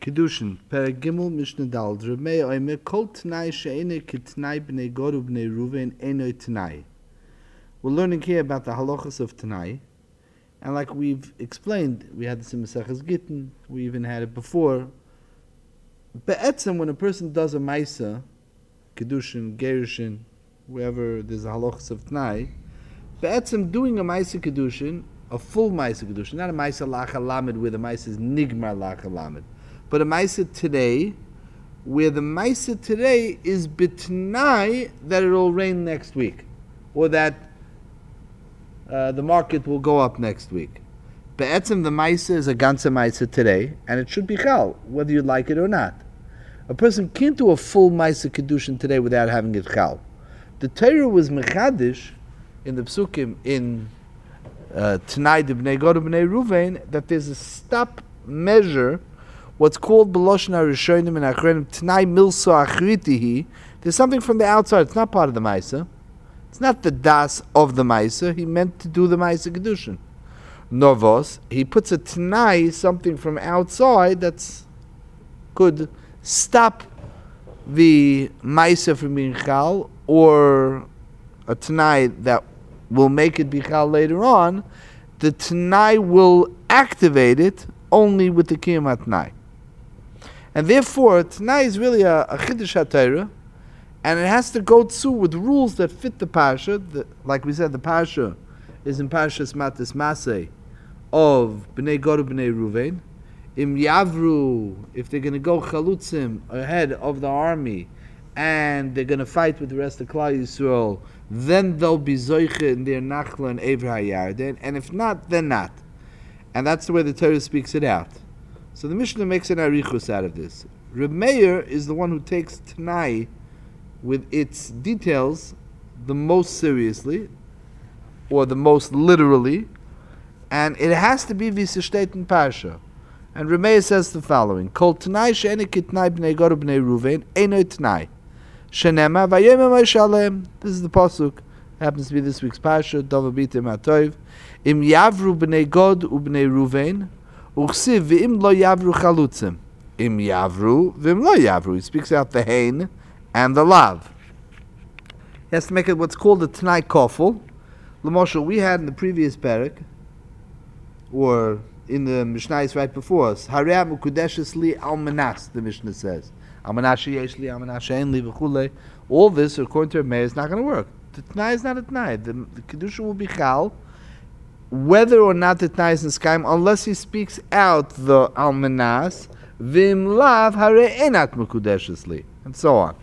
Kedushin, Paragimel Mishnah Dal, Remei Oime, Kol Tanai She'ene Kitnai B'nei Gad U'Bnei Ruven Enoi Tanai. We're learning here about the halachas of Tanai, and like we've explained, we had this in Maseches Gittin, we even had it before. Be'etzem, when a person does a Maisa, Kedushin, Gerushin, wherever there's a halachas of Tanai, Be'etzem doing a Maisa Kedushin, a full Maisa Kedushin, not a Maisa Lacha Lamed where the Maisa is Nigmar Lacha Lamed, but a Maisa today, where the Maisa today is B'Tnai that it will rain next week, or that the market will go up next week. Be'etzem, the Maisa is a Ganze Maisa today, and it should be Chal, whether you like it or not. A person can't do a full Maisa Kedushin today without having it Chal. The Torah was Mechadish in the Psukim in Tanai B'nei Gad B'nei Ruven that there's a stop measure, what's called B'loshen HaRishonim and Achronim Tanai Milso Achritihi. There's something from the outside. It's not part of the Maisa. It's not the das of the Maisa. He meant to do the Maisa Kedushin. Novos, he puts a Tanai, something from outside that's could stop the Maisa from being Chal, or a Tanai that will make it be Chal later on. The Tanai will activate it only with the Kiyum HaTanai. And therefore, Tanai is really a Chiddush HaTorah, and it has to go through with rules that fit the Parsha. Like we said, the Parsha is in Parshas Matis Maseh of B'nei Gad B'nei Ruven. Im Yavru, if they're going to go Chalutzim ahead of the army, and they're going to fight with the rest of Klal Yisrael, then they'll be Zoiche in their Nachla and Ever HaYarden, and if not, then not. And that's the way the Torah speaks it out. So the Mishnah makes an arichus out of this. Reb Meir is the one who takes Tanai with its details the most seriously, or the most literally, and it has to be Visishtet Parsha. And Reb Meir says the following: Kol Tanai she'ene kitnai b'nei Gad b'nei Ruven enoi Tanai shenema vayema Moshe. This is the pasuk. Happens to be this week's Parsha. Dova bitem atov im yavru b'nei Gad u'bnei Ruven uchsiv v'im lo yavru chalutzim im yavru v'im lo yavru. He speaks out the hein and the lav. He has to make it what's called a Tanai kofel. L'moshel, we had in the previous parak, or in the Mishnah right before us, Harei Mukudeshes li almanas, the Mishnah says. Almanas yesh li, almanas she'en li, v'chulei. All this, according to Meir, is not going to work. The Tanai is not a Tanai. The Kedusha will be Chal, whether or not the Tanai is in Skaim, unless he speaks out the almanas, v'im lav harei enat Mukudeshes li, and so on.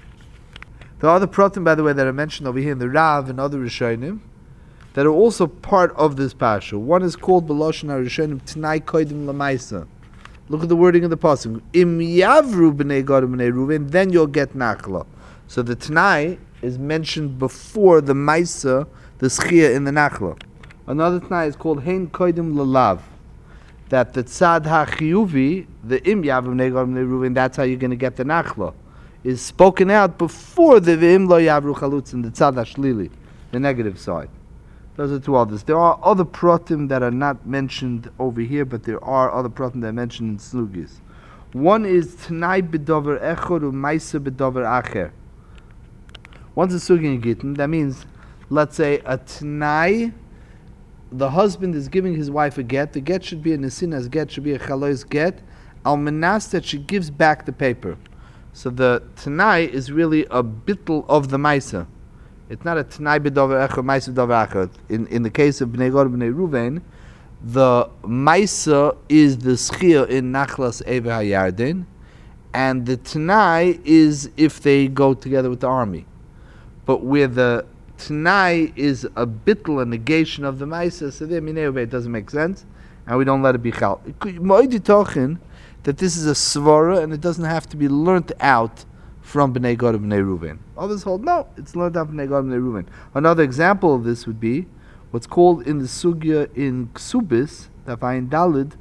There are other pratim, by the way, that are mentioned over here in the Rav and other Rishonim, that are also part of this Parsha. One is called B'loshen HaRishonim Tanai Koidim L'Maisa. Look at the wording of the pasuk. Im Yavru B'nei Gad B'nei Ruven, then you'll get Nachla. So the Tanai is mentioned before the Maisa, the Schia in the Nachla. Another Tanai is called Hein Koidim L'Lav. That the Tzad HaChiyuvi, the Im Yavru B'nei Gad B'nei Ruven, that's how you're going to get the Nachla, is spoken out before the V'im Lo Yavru Chalutzim, the Tzad HaShlili, the negative side. Those are two others. There are other pratim that are not mentioned over here, but there are other pratim that are mentioned in Slugis. One is Tanai b'dover echor u'maisa b'dover acher. One's a sugi in Gittin. That means, let's say, a Tanai, the husband is giving his wife a get. The get should be a nesinas get, should be a chalois get. Almanas, that she gives back the paper. So the Tanai is really a bittul of the maisa. It's not a Tanai b'dover echor, maisa b'dover acher. In the case of B'nei Gad B'nei Ruven, the maisa is the schia in Nachlas Ever HaYarden, and the Tanai is if they go together with the army. But where the Tanai is a bittul, a negation of the maisa, so there, it doesn't make sense, and we don't let it be chal. Mo'idi tochen that this is a svara, and it doesn't have to be learnt out from B'nei Gad B'nei Ruven. Others hold, no, it's learned out from B'nei Gad B'nei Ruven. Another example of this would be what's called in the sugya in Ksubis, Tafayin Dalid,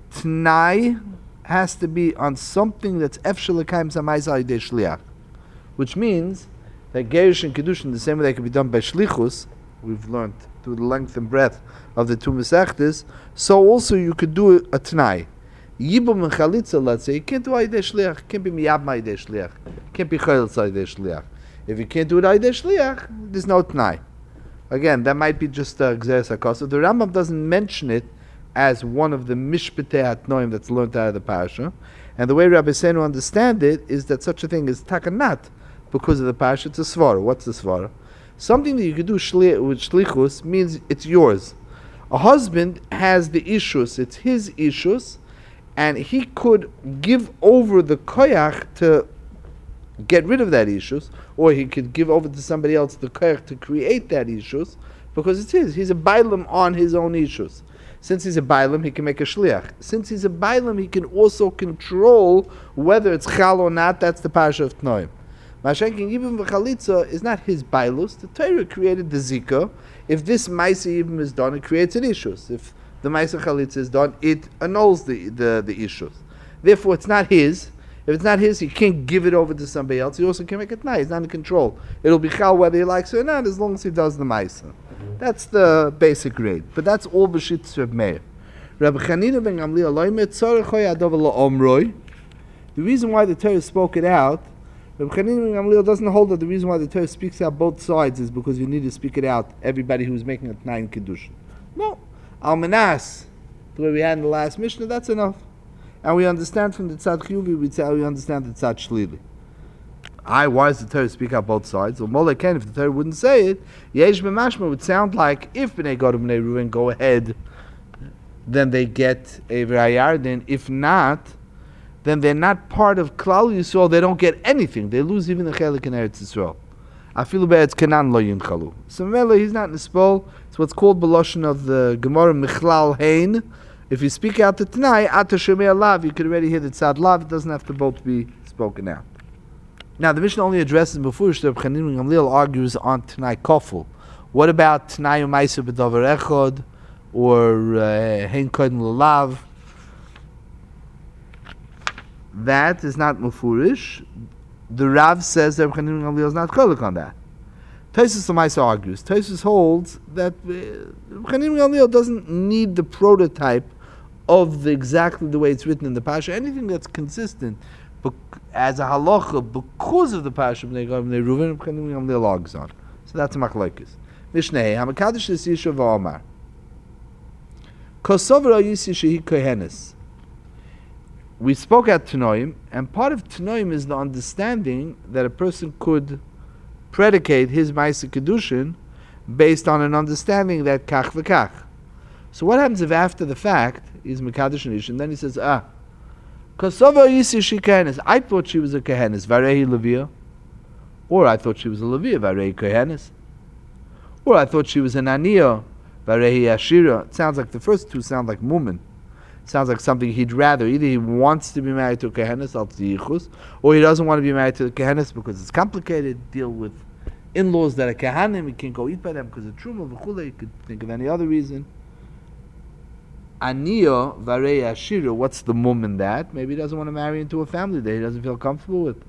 Tanai has to be on something that's efshel l'kaim samayis al yidei shliach, which means that Gerish and Kedushin, the same way they can be done by Shlichus, we've learned through the length and breadth of the two Mesechtes, so also you could do a Tanai. Yibum and chalitza, let's say, you can't do Aydei Shliach. Can't be miyab Aydei Shliach. Can't be chayil Aydei Shliach. If you can't do it Aydei Shliach, there's no T'nai. Again, that might be just Gzeres HaKosa. The Rambam doesn't mention it as one of the Mishpatei HaTnoim that's learned out of the parasha. And the way Rabbi Seinu understand it is that such a thing is takanat because of the parasha. It's a svara. What's the svara? Something that you could do with shlichus means it's yours. A husband has the ishus. It's his ishus. And he could give over the koyach to get rid of that ishus, or he could give over to somebody else the koyach to create that ishus, because it's his. He's a bailam on his own ishus. Since he's a bailam, he can make a shliach. Since he's a bailam, he can also control whether it's chal or not. That's the parasha of Tnoim. Mashenkin Yibum v'chalitza is not his bailus. The Torah created the zika. If this ma'aseh yibum is done, it creates an ishus. If the ma'aseh chalitza is done, it annuls the ishus. Therefore, it's not his. If it's not his, he can't give it over to somebody else. He also can't make it nice. He's not in control. It'll be chal whether he likes it or not, as long as he does the ma'aseh. That's the basic grade. But that's all b'shitz Reb Meir. Rabbi Chanina ben Gamliel loymet tzorech hoyadov la'omroi. The reason why the Torah spoke it out, Rabbi Chanina ben Gamliel doesn't hold that the reason why the Torah speaks out both sides is because you need to speak it out, everybody who's making a T'nai in Kedushin. No. Almanas, the way we had in the last Mishnah, that's enough. And we understand from the Tzad Chiyuvi, we understand the Tzad Shlili. Why does the Torah speak out both sides? Well, Molech Ken, if the Torah wouldn't say it, Yesh B'mashma would sound like if B'nai Gad B'nai Reuven go ahead, then they get a V'ayardin. If not, then they're not part of Klal Yisrael. They don't get anything. They lose even the Chelik in Eretz Yisrael. Afilu be'etz Kenan lo yinchalu. So Mela, he's not Nispol. It's what's called Beloshen of the Gemara Michlal Hein. If you speak out the T'nai, Ata Shemei Lav, you could already hear the Tzad Lav. It doesn't have to both be spoken out. Now, the Mishnah only addresses before Reb Chanina ben Gamliel argues on T'nai Kofel. What about T'nai U'Maisa B'Davar Echad or Hein Koden L'Lav? That is not Mufurish. The Rav says Reb Chanina ben Gamliel is not cholik on that. Tosfos L'Maisa argues. Tosfos holds that Reb Chanina ben Gamliel doesn't need the prototype of exactly the way it's written in the Pasha. Anything that's consistent as a halacha because of the Pasha B'nai Gad B'nai Reuven, Reb Chanina ben Gamliel argues on. So that's a machlokes. Mishnah Hamakadosh is Yishuv V'Omar Kosover Yisi Shehi Kohenes. We spoke at T'noim, and part of T'noim is the understanding that a person could predicate his Ma'aseh Kedushin based on an understanding that kach v'kach. So what happens if after the fact he's Mekadosh and Ish, and then he says, Kosovo Yisi She Kohenes. I thought she was a Kohenes, Varehi Levia. Or I thought she was a Levia, Varehi Kohenes. Or I thought she was an Aniyah, Varehi Ashira. It sounds like the first two sound like Mumin. Sounds like something he'd rather. Either he wants to be married to a Kohenes, al Tzichus, or he doesn't want to be married to a Kohenes because it's complicated, deal with in-laws that are Kohanim, he can't go eat by them because of Truma, v'chule, you could think of any other reason. Aniyah, Varei Ashira, what's the mum in that? Maybe he doesn't want to marry into a family that he doesn't feel comfortable with.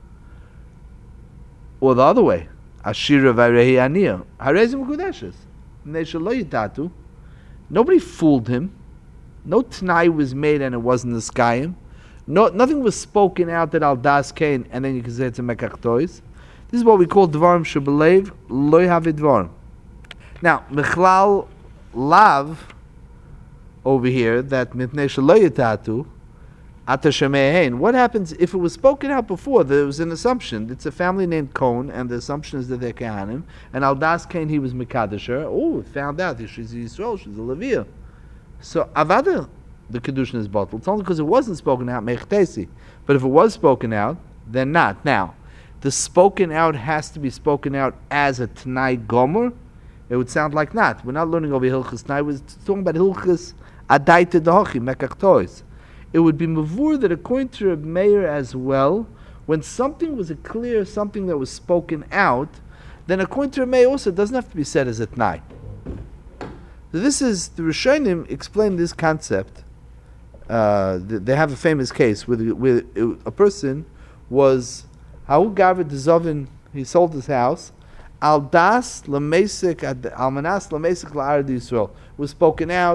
Or the other way, Ashira, Varei Aniyah, Harezim Kudeshes, Nesha lo yitatu. Nobody fooled him. No T'nai was made and it wasn't the Skayim. Nothing was spoken out that Al Das Kain, and then you can say it's a Mekach Tois. This is what we call Dvarim Shebelev, Lo Yahavi Dvarim. Now, Mechlal Lav, over here, that Mitnei Shelo Yitatu, Ata Shemei Hein. What happens if it was spoken out before? There was an assumption. It's a family named Kohn, and the assumption is that they're Kehanim, and Al Das Kain, he was Mekadesher. Oh, we found out she's a Yisrael, she's a Levia. So Avada, the Kedushin is bottled. It's only because it wasn't spoken out, Mechtesi. But if it was spoken out, then not. Now, the spoken out has to be spoken out as a T'nai Gomer. It would sound like not. We're not learning over Hilchas T'nai. We're talking about Hilchas Adaita Dahochi, Mekach Tois. It would be Mavur that according to Reb Meir as well, when something was a clear, something that was spoken out, then according to Reb Meir also, it doesn't have to be said as a T'nai. So this is, the Rishonim explain this concept. They have a famous case where a person was, Ha'u Gavid Zovin, he sold his house, Al Das Lamesik, Almanas Lamesik La'ard Yisrael, was spoken out,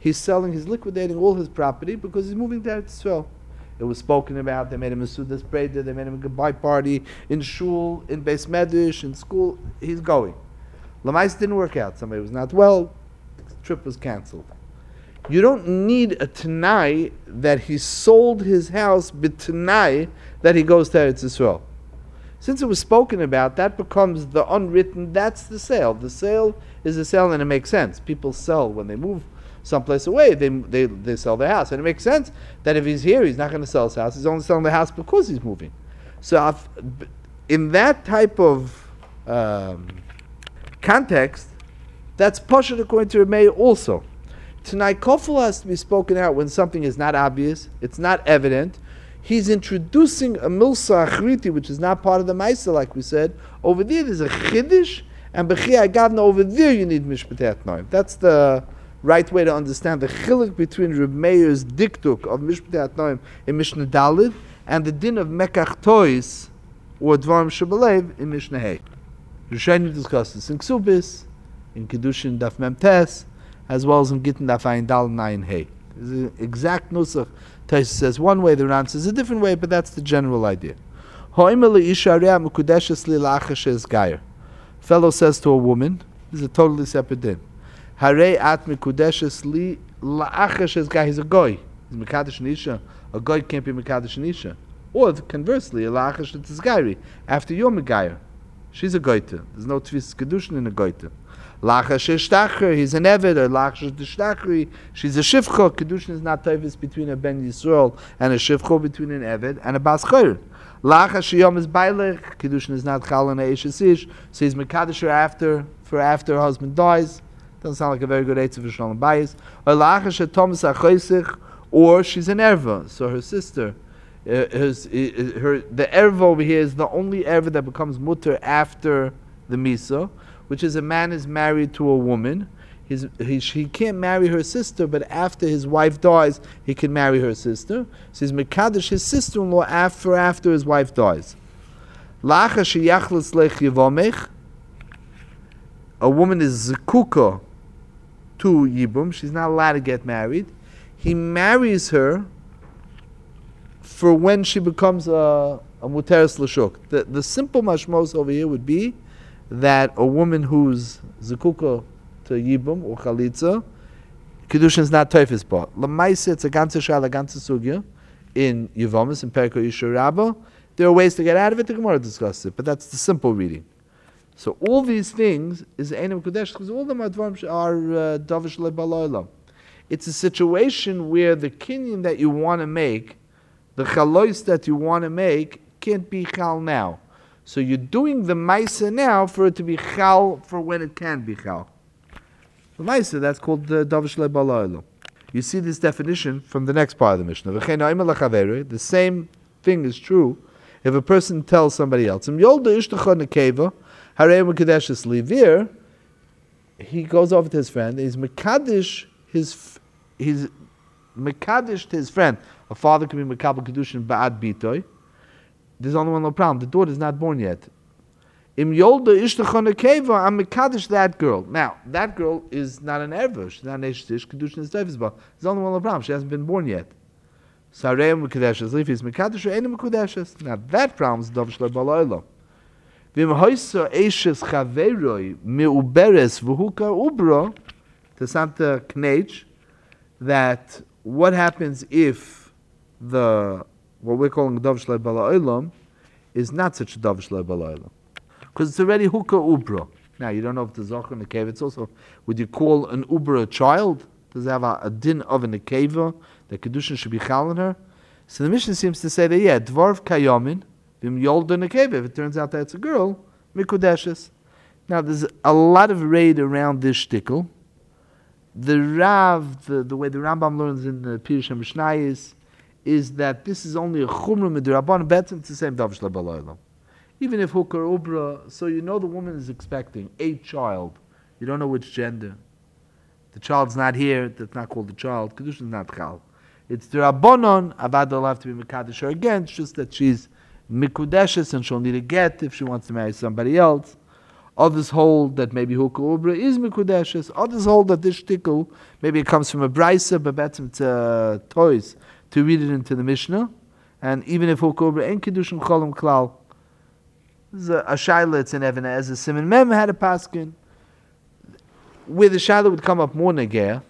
he's liquidating all his property because he's moving to Eretz Yisrael. It was spoken about. They made him a Sudas Breda. They made him a goodbye party in shul, in Beis Medrash, in school. He's going. Lamais didn't work out. Somebody was not well. The trip was canceled. You don't need a Tanai that he sold his house, but Tanai that he goes to Eretz Yisrael. Since it was spoken about, that becomes the unwritten. That's the sale. The sale is a sale, and it makes sense. People sell when they move someplace away, they sell their house. And it makes sense that if he's here, he's not going to sell his house. He's only selling the house because he's moving. So in that type of context, that's Pashat according to Rebmeir also. Tanai Kofel has to be spoken out when something is not obvious, it's not evident. He's introducing a Milsa Achriti, which is not part of the Maisa, like we said. Over there, there's a Chiddush, and B'chiyah Gavna, over there you need Mishpatat Noim. That's the right way to understand the chiluk between Reb Meir's diktuk of Mishpat Noim in Mishnah Dalid and the din of Mekach Tois or Dvarim Shebelev in Mishnah Hey. Rishonim discussed this in Ksubis, in Kedushin Daf Mem Tes, as well as in Gittin Daf Ayin Dal Nayin Hey. This is an exact nusach. Tois says one way, the Ran says a different way, but that's the general idea. Fellow says to a woman, this is a totally separate din. Harei at mikudeshes li la'achashes guy. He's a goy. He's mekadesh nisha. A goy can't be mekadesh nisha. Or conversely, a la'achash is gairi. After you're megayer, she's a goyta. There's no tvis kedushin in a goyta. La'achash shtachri. He's an eved. Or la'achash shtachri. She's a shivcha. Kedushin is not tavis between a ben Yisrael and a shivcha, between an eved and a bas chayr. La'achash yom is bailech. Kedushin is not chal and a ishesish. So he's mekadesh after her husband dies. Doesn't sound like a very good eitzah for Shalom Bayis. Or she's an erva, so her sister, the erva over here is the only erva that becomes mutter after the misa, which is a man is married to a woman. He can't marry her sister, but after his wife dies, he can marry her sister. So he's mekadesh his sister-in-law after his wife dies. A woman is zekuka to Yibum. She's not allowed to get married. He marries her for when she becomes a muteres l'shuk. The simple mashmos over here would be that a woman who's zekuka to Yibum or chalitza, kedushin is not teifis ba. L'maisa, it's a ganze shala, ganze sugya in Yevomis, in Perko Yishur Rabbah. There are ways to get out of it. The Gemara discusses it, but that's the simple reading. So all these things is Einem Kodesh, because all of them are Davish Lebalaylam. It's a situation where the kinyan that you want to make, the chalois that you want to make, can't be chal now. So you're doing the maisa now for it to be chal for when it can be chal. The maisa, that's called the Davish Lebalaylam. You see this definition from the next part of the Mishnah. The same thing is true if a person tells somebody else, he goes over to his friend, he's mekadesh to his friend. A father can be mekabel kedushin ba'ad bitoy. There's only one little problem. The daughter is not born yet. Im yolda ishtachon akeva, I'm mekadesh that girl. Now, that girl is not an erva. She's not an eshtish. Kedushin is tevis, but there's only one little problem. She hasn't been born yet. So areim mekadeshes. If he's mekadesh or any mekadeshes, now that problem is davish le'balayla. To Santa Knech, that what happens if what we're calling Davish Le'Bala is not such a Davish Le'Bala because it's already Hukah Ubra. Now, you don't know if the Zohar in the cave, it's also, would you call an Ubra a child? Does it have a din of an Akeva, that Kedushin should be chal in her? So the Mishnah seems to say that, yeah, Dvarv Kayomin, Vim Yolda Nekeva, if it turns out that it's a girl, Mikudeshes. Now, there's a lot of raid around this shtickle. The Rav, the way the Rambam learns in the Pirush HaMishnayis, is that this is only a Chumra Midrabban, but it's the same Davish Le'Balaylam. Even if Hukar Ubra, so you know the woman is expecting a child. You don't know which gender. The child's not here, that's not called the child. Kedushin is not chal. It's the Rabbanon, Avad will have to be Mekadesh her again, it's just that she's Mikudeshes and she'll need a get if she wants to marry somebody else. Others hold that maybe Hukah Ubra is Mikudeshes. Others hold that this shtickle, maybe it comes from a Brisa, but better it's toys to read it into the Mishnah. And even if Hukah Ubra ain't Kedushin Cholim Klal, there's a Shaila, it's in Even HaEzer Siman Mem had a paskin. Where the Shaila would come up more Negeh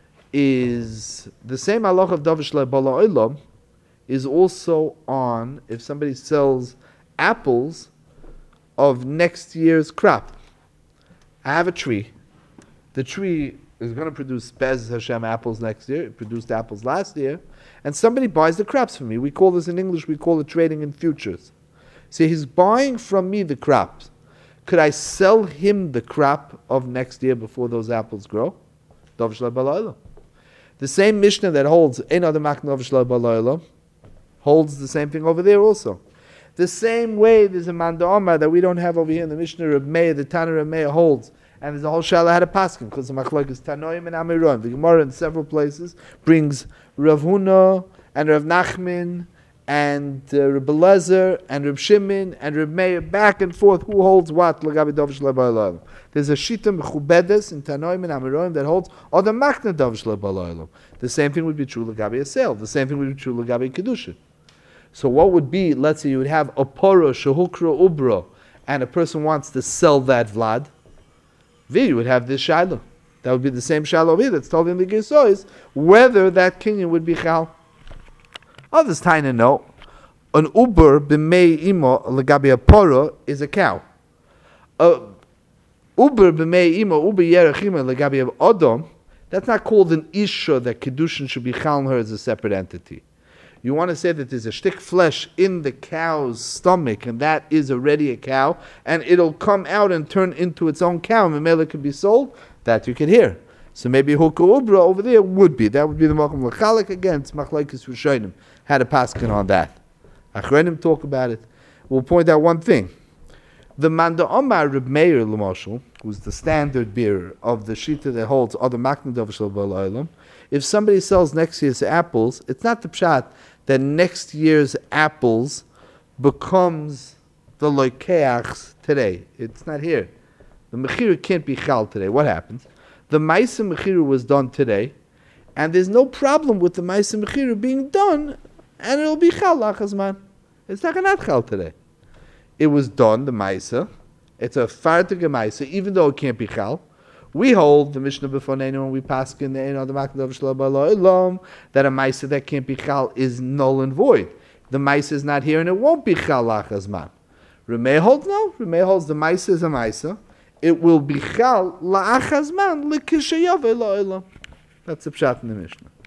is the same halach of Davish Bala Olam is also on if somebody sells apples of next year's crop. I have a tree. The tree is going to produce Bez Hashem apples next year. It produced apples last year. And somebody buys the crops from me. We call this in English, we call it trading in futures. So he's buying from me the crops. Could I sell him the crop of next year before those apples grow? The same Mishnah that holds Ein Adam Makna Davish Bala holds the same thing over there also. The same way there's a Manda Omar that we don't have over here in the Mishnah Reb Meir, the Tana Reb Meir holds, and there's a whole Shaila had a paskin because the Machlok is Tanoim and Amiron. The Gemara in several places brings Rav Huna and Rav Nachman and Reb Eliezer and Reb Shimon and Reb Meir back and forth. Who holds what? L'gabi Davish Le'Ba'alayim. There's a Shita Mechubedes in Tanoim and Amiron that holds Oda Makna Davish Le'Ba'alayim. The same thing would be true L'gabi a sale. The same thing would be true L'gabi Kedusha. So what would be, let's say you would have a poro, shehukra ubra, and a person wants to sell that vlad, you would have this shiloh. That would be the same shiloh over here that's told in the Gesois, whether that kinyan would be chal. Others tiny know, an uber b'mei imo legabi a poro is a cow. Uber b'mei imo, uber yerachima legabi a odom, that's not called an isha that kedushin should be chal on her as a separate entity. You want to say that there's a shtick flesh in the cow's stomach, and that is already a cow, and it'll come out and turn into its own cow, and Mamela can be sold, that you can hear. So maybe Hukah Ubra over there would be. That would be the Makom L'chalik against Machlekes Rishonim. Had a paskin on that. Achronim talk about it. We'll point out one thing. The Manda Omar Reb Meir L'moshel, who's the standard bearer of the Shita that holds other Makna Davish Le'Ba'alayim, if somebody sells next year's apples, it's not the pshat that next year's apples becomes the loikeachs today. It's not here. The mechira can't be chal today. What happens? The ma'isa mechira was done today, and there's no problem with the ma'isa mechira being done, and it'll be chal lachazman. It's not chal today. It was done, the ma'isa. It's a fartig ma'isa, even though it can't be chal. We hold the Mishnah B'fonenu when we pass in the Ein Adam Makna Davish Le'Ba'alayim that a ma'isa that can't be chal is null and void. The ma'isa is not here and it won't be chal lachazman. Rameh holds no. Rameh holds the ma'isa is a ma'isa. It will be chal la'achazman l'kishayave la'olam. That's the pshat in the Mishnah.